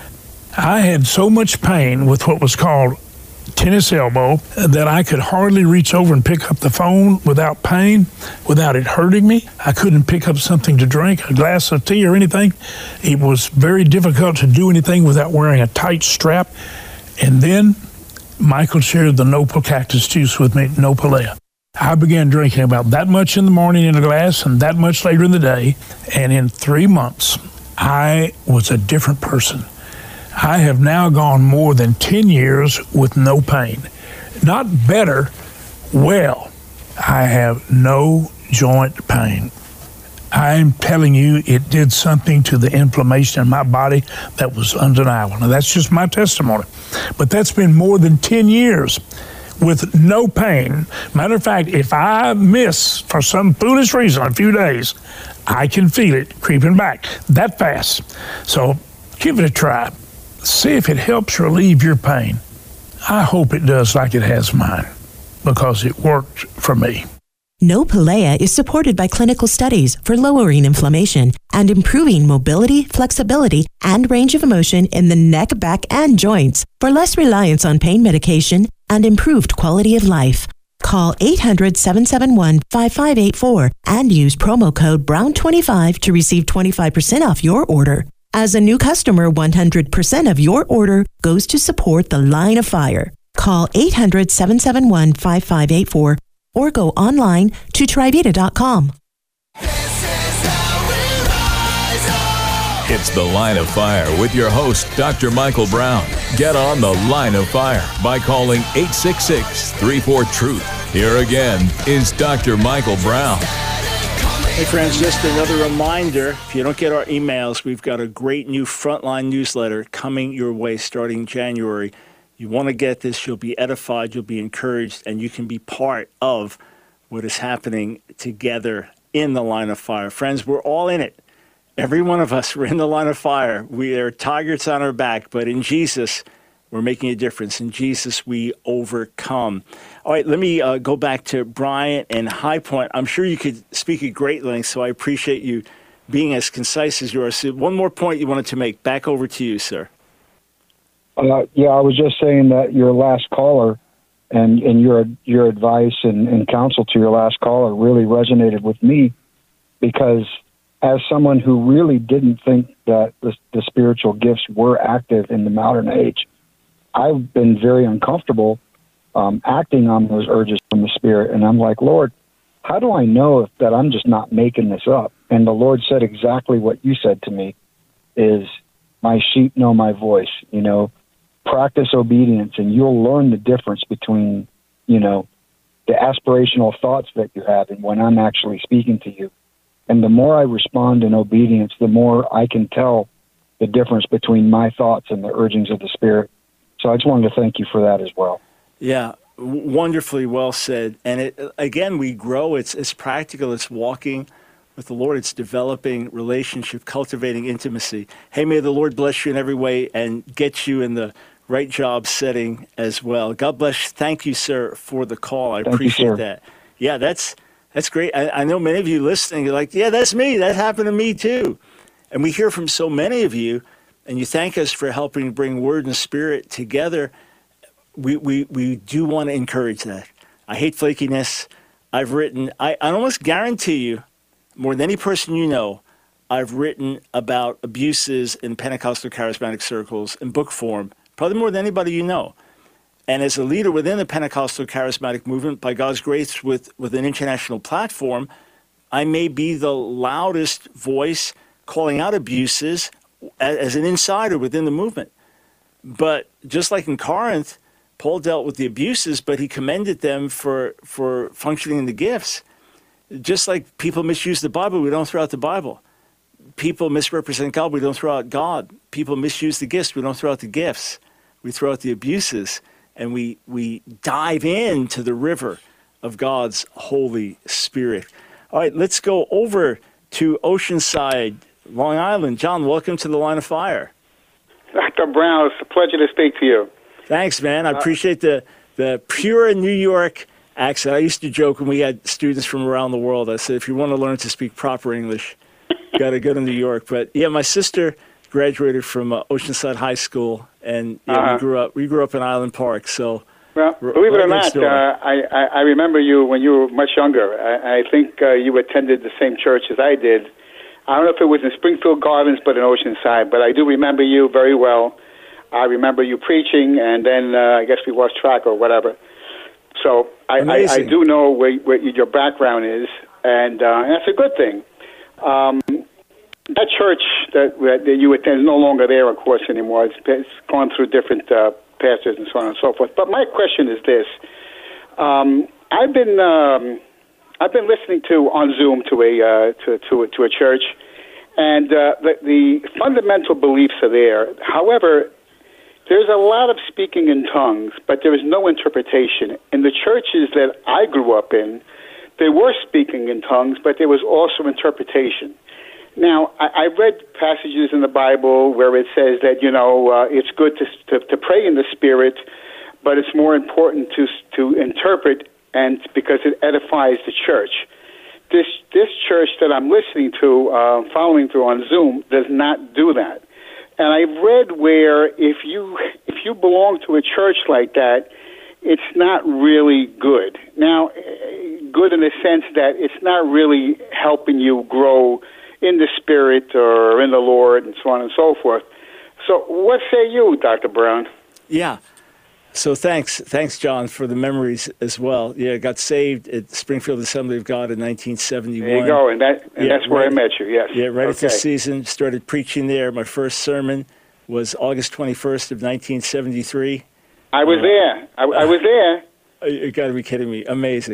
I had so much pain with what was called tennis elbow that I could hardly reach over and pick up the phone without pain, without it hurting me. I couldn't pick up something to drink, a glass of tea or anything. It was very difficult to do anything without wearing a tight strap. And then Michael shared the Nopal cactus juice with me, Nopalea. I began drinking about that much in the morning in a glass and that much later in the day. And in three months, I was a different person. I have now gone more than ten years with no pain. Not better, well, I have no joint pain. I'm telling you, it did something to the inflammation in my body that was undeniable. Now, that's just my testimony. But that's been more than ten years with no pain. Matter of fact, if I miss for some foolish reason a few days, I can feel it creeping back that fast. So give it a try. See if it helps relieve your pain. I hope it does like it has mine, because it worked for me. Nopalea is supported by clinical studies for lowering inflammation and improving mobility, flexibility, and range of motion in the neck, back, and joints for less reliance on pain medication and improved quality of life. Call eight hundred, seven seven one, five five eight four and use promo code brown twenty-five to receive twenty-five percent off your order. As a new customer, one hundred percent of your order goes to support the Line of Fire. Call eight hundred, seven seven one, five five eight four or go online to trivita dot com. It's the Line of Fire with your host, Doctor Michael Brown. Get on the Line of Fire by calling eight six six, three four, TRUTH. Here again is Doctor Michael Brown. Hey friends, just another reminder, if you don't get our emails, we've got a great new Frontline newsletter coming your way starting January. You want to get this, you'll be edified, you'll be encouraged, and you can be part of what is happening together in the line of fire. Friends, we're all in it. Every one of us, we're in the line of fire. We are tigers on our back, but in Jesus, we're making a difference. In Jesus, we overcome. All right, let me uh, go back to Brian and High Point. I'm sure you could speak at great length, so I appreciate you being as concise as you are. So one more point you wanted to make. Back over to you, sir. Uh, yeah, I was just saying that your last caller and, and your your advice and, and counsel to your last caller really resonated with me, because as someone who really didn't think that the, the spiritual gifts were active in the modern age, I've been very uncomfortable um, acting on those urges from the Spirit. And I'm like, Lord, how do I know if, that I'm just not making this up? And the Lord said exactly what you said to me, is my sheep know my voice. You know, practice obedience and you'll learn the difference between, you know, the aspirational thoughts that you have and when I'm actually speaking to you. And the more I respond in obedience, the more I can tell the difference between my thoughts and the urgings of the Spirit. So I just wanted to thank you for that as well. Yeah, w- wonderfully well said. And it, again, we grow. It's it's practical. It's walking with the Lord. It's developing relationship, cultivating intimacy. Hey, may the Lord bless you in every way and get you in the right job setting as well. God bless you. Thank you, sir, for the call. I Thank appreciate you, that. Yeah, that's that's great. I, I know many of you listening are like, yeah, that's me. That happened to me too. And we hear from so many of you. And you thank us for helping bring Word and Spirit together. We we we do want to encourage that. I hate flakiness. I've written, I, I almost guarantee you, more than any person you know, I've written about abuses in Pentecostal charismatic circles in book form, probably more than anybody you know. And as a leader within the Pentecostal charismatic movement, by God's grace, with, with an international platform, I may be the loudest voice calling out abuses as an insider within the movement. But just like in Corinth, Paul dealt with the abuses, but he commended them for, for functioning in the gifts. Just like people misuse the Bible, we don't throw out the Bible. People misrepresent God, we don't throw out God. People misuse the gifts, we don't throw out the gifts. We throw out the abuses, and we, we dive into the river of God's Holy Spirit. All right, let's go over to Oceanside, Long Island. John, welcome to the Line of Fire. Doctor Brown, it's a pleasure to speak to you. Thanks, man. I appreciate the, the pure New York accent. I used to joke when we had students from around the world. I said, if you want to learn to speak proper English, you got to go to New York. But yeah, my sister graduated from uh, Oceanside High School, and yeah, uh-huh. we grew up. We grew up in Island Park. So, well, believe it or not, uh, I, I I remember you when you were much younger. I, I think uh, you attended the same church as I did. I don't know if it was in Springfield Gardens, but in Oceanside. But I do remember you very well. I remember you preaching, and then uh, I guess we lost track or whatever. So I, I, I do know where, where your background is, and, uh, and that's a good thing. Um, that church that, that you attend is no longer there, of course, anymore. It's, it's gone through different uh, pastors and so on and so forth. But my question is this: um, I've been um, I've been listening to on Zoom to a uh, to to a, to a church, and uh, the, the fundamental beliefs are there. However, there's a lot of speaking in tongues, but there is no interpretation. In the churches that I grew up in, they were speaking in tongues, but there was also interpretation. Now, I, I read passages in the Bible where it says that, you know, uh, it's good to, to to pray in the Spirit, but it's more important to to interpret, and because it edifies the church. This this church that I'm listening to, uh, following through on Zoom, does not do that. And I've read where if you if you belong to a church like that, it's not really good. Now, good in the sense that it's not really helping you grow in the Spirit or in the Lord and so on and so forth. So what say you, Doctor Brown? Yeah. So thanks, thanks, John, for the memories as well. Yeah, I got saved at Springfield Assembly of God in nineteen seventy-one. There you go, and, that, and yeah, that's where right, I met you, yes. Yeah, right okay. at the season, started preaching there. My first sermon was August twenty-first of nineteen seventy-three. I was uh, there. I, I was there. You got to be kidding me. Amazing.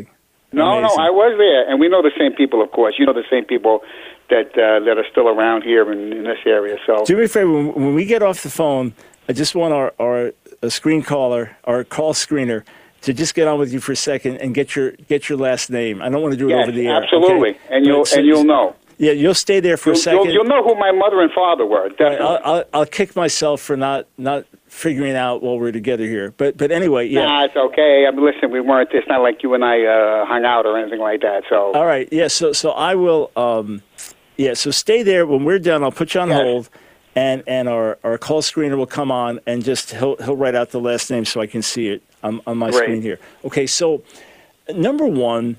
No, Amazing. no, I was there, and we know the same people, of course. You know the same people that uh, that are still around here in, in this area. So do me a favor, when, when we get off the phone, I just want our, our a screen caller, our call screener, to just get on with you for a second and get your get your last name. I don't want to do it yes, over the air. Absolutely, okay? and you'll so, and you'll know. Yeah, you'll stay there for you'll, a second. You'll, you'll know who my mother and father were. Definitely. Right, I'll, I'll, I'll kick myself for not not figuring out while we're together here. But but anyway, yeah. Nah, it's okay. I mean, listen, we weren't. It's not like you and I uh, hung out or anything like that. So. All right. Yeah. So so I will. Um, yeah. So stay there. When we're done, I'll put you on yes. hold, and and our, our call screener will come on and just he'll he'll write out the last name so I can see it on on my Great. screen here. Okay. So number one,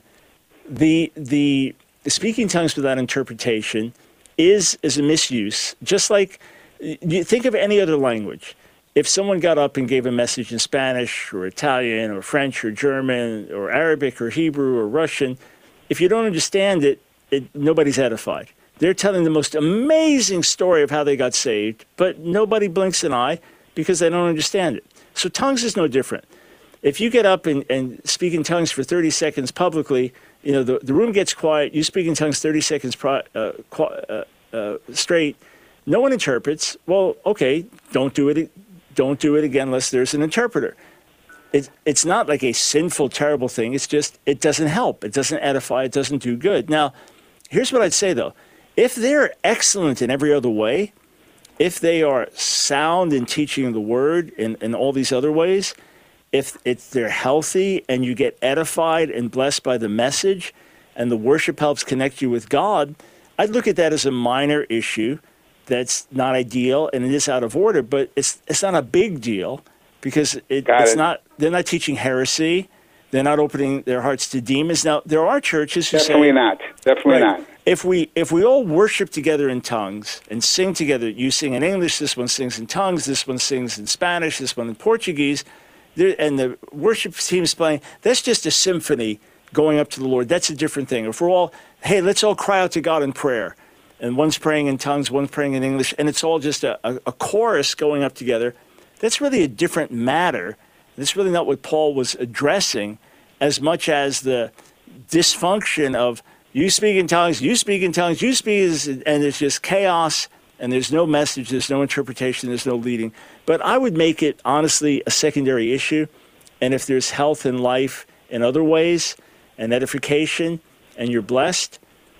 the the speaking tongues without interpretation is is a misuse. Just like you think of any other language. If someone got up and gave a message in Spanish or Italian or French or German or Arabic or Hebrew or Russian, if you don't understand it, it nobody's edified. They're telling the most amazing story of how they got saved, but nobody blinks an eye because they don't understand it. So tongues is no different. If you get up and, and speak in tongues for thirty seconds publicly, you know, the, the room gets quiet, you speak in tongues thirty seconds pro, uh, qu- uh, uh, straight, no one interprets. Well, okay, don't do it. Don't do it again unless there's an interpreter. It, it's not like a sinful, terrible thing. It's just, it doesn't help. It doesn't edify. It doesn't do good. Now, here's what I'd say, though. If they're excellent in every other way, if they are sound in teaching the word in, in all these other ways, if it's, they're healthy and you get edified and blessed by the message and the worship helps connect you with God, I'd look at that as a minor issue. That's not ideal, and it is out of order, but it's it's not a big deal because it, it's it. not. They're not teaching heresy. They're not opening their hearts to demons. Now there are churches who definitely say, not, definitely right, not. If we if we all worship together in tongues and sing together, you sing in English, this one sings in tongues, this one sings in Spanish, this one in Portuguese, there, and the worship team's playing. That's just a symphony going up to the Lord. That's a different thing. If we're all, hey, let's all cry out to God in prayer. And one's praying in tongues, one's praying in English, and it's all just a, a, a chorus going up together. That's really a different matter. That's really not what Paul was addressing as much as the dysfunction of you speak in tongues, you speak in tongues, you speak, and it's just chaos, and there's no message, there's no interpretation, there's no leading. But I would make it, honestly, a secondary issue. And if there's health and life in other ways and edification and you're blessed,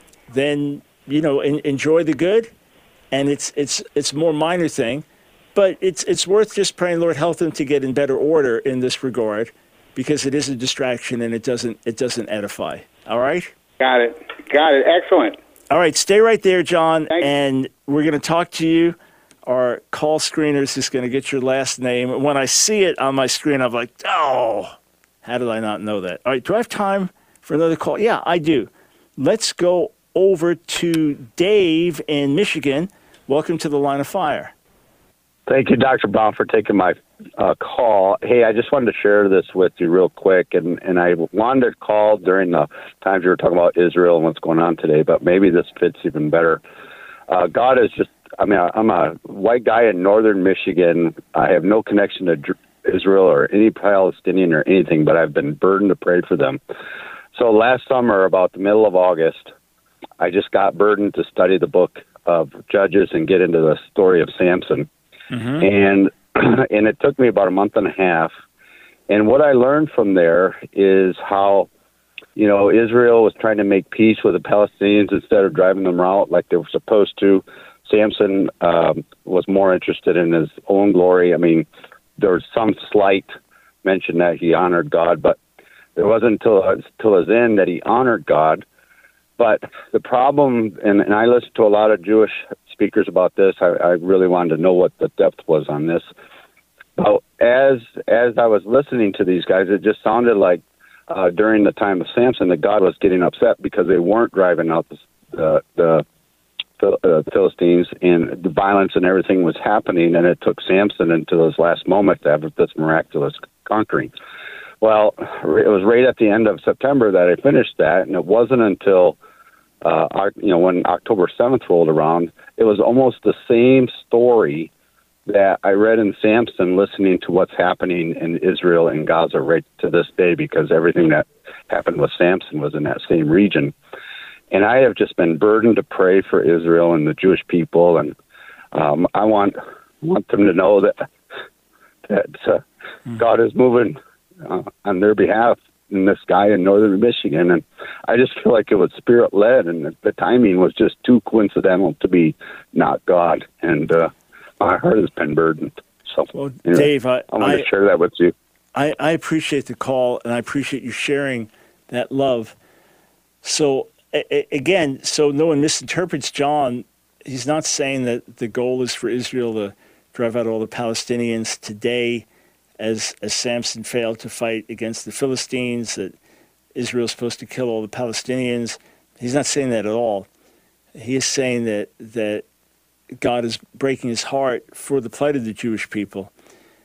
then you know, en- enjoy the good, and it's it's it's a more minor thing, but it's it's worth just praying, Lord, help them to get in better order in this regard, because it is a distraction and it doesn't it doesn't edify. All right? Got it. Got it. Excellent. All right, stay right there, John, Thanks. and we're going to talk to you. Our call screener is just going to get your last name. When I see it on my screen, I'm like, oh, how did I not know that? All right, do I have time for another call? Yeah, I do. Let's go over to Dave in Michigan. Welcome to the Line of Fire. Thank you, Doctor Brown, for taking my uh, call. Hey, I just wanted to share this with you real quick, and, and I wanted to call during the times you were talking about Israel and what's going on today, but maybe this fits even better. Uh, God is just, I mean, I'm a white guy in northern Michigan. I have no connection to Israel or any Palestinian or anything, but I've been burdened to pray for them. So last summer, about the middle of August, I just got burdened to study the book of Judges and get into the story of Samson. Mm-hmm. And and it took me about a month and a half. And what I learned from there is how, you know, Israel was trying to make peace with the Palestinians instead of driving them out like they were supposed to. Samson um, was more interested in his own glory. I mean, there was some slight mention that he honored God, but it wasn't until, until his end that he honored God. But the problem, and, and I listened to a lot of Jewish speakers about this. I, I really wanted to know what the depth was on this. But as as I was listening to these guys, it just sounded like uh, during the time of Samson that God was getting upset because they weren't driving out the, the, the uh, Philistines, and the violence and everything was happening, and it took Samson until his last moment to have this miraculous conquering. Well, it was right at the end of September that I finished that, and it wasn't until, uh, you know, when October seventh rolled around, it was almost the same story that I read in Samson, listening to what's happening in Israel and Gaza right to this day, because everything that happened with Samson was in that same region. And I have just been burdened to pray for Israel and the Jewish people, and um, I want want them to know that that uh, mm. God is moving uh, on their behalf in this guy in northern Michigan. And I just feel like it was Spirit-led, and the, the timing was just too coincidental to be not God. And uh, my heart has been burdened. So, well, anyway, Dave, I, I want I, to share that with you. I, I appreciate the call, and I appreciate you sharing that love. So, a, again, so no one misinterprets John. He's not saying that the goal is for Israel to drive out all the Palestinians today, as as Samson failed to fight against the Philistines, that Israel's supposed to kill all the Palestinians. He's not saying that at all. He is saying that that God is breaking his heart for the plight of the Jewish people.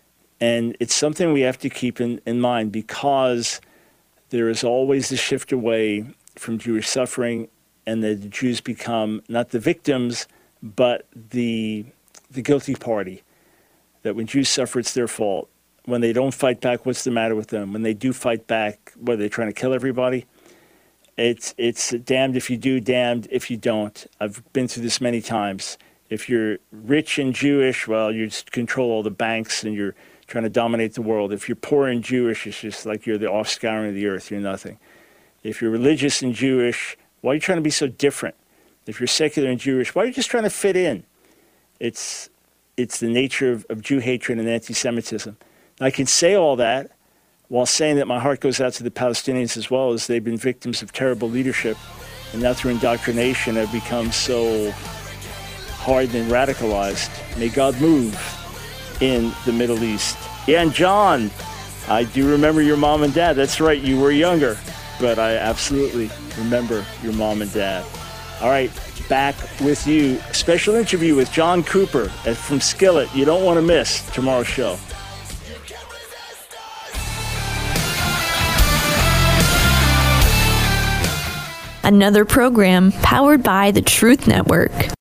And it's something we have to keep in, in mind, because there is always the shift away from Jewish suffering, and that the Jews become not the victims, but the the guilty party. That when Jews suffer, it's their fault. When they don't fight back, what's the matter with them? When they do fight back, what, are they trying to kill everybody? It's it's damned if you do, damned if you don't. I've been through this many times. If you're rich and Jewish, well, you just control all the banks and you're trying to dominate the world. If you're poor and Jewish, it's just like you're the offscouring of the earth. You're nothing. If you're religious and Jewish, why are you trying to be so different? If you're secular and Jewish, why are you just trying to fit in? It's it's the nature of, of Jew hatred and anti-Semitism. I can say all that while saying that my heart goes out to the Palestinians as well, as they've been victims of terrible leadership, and now through indoctrination have become so hardened and radicalized. May God move in the Middle East. Yeah, and John, I do remember your mom and dad. That's right, you were younger, but I absolutely remember your mom and dad. All right, back with you. Special interview with John Cooper from Skillet. You don't want to miss tomorrow's show. Another program powered by the Truth Network.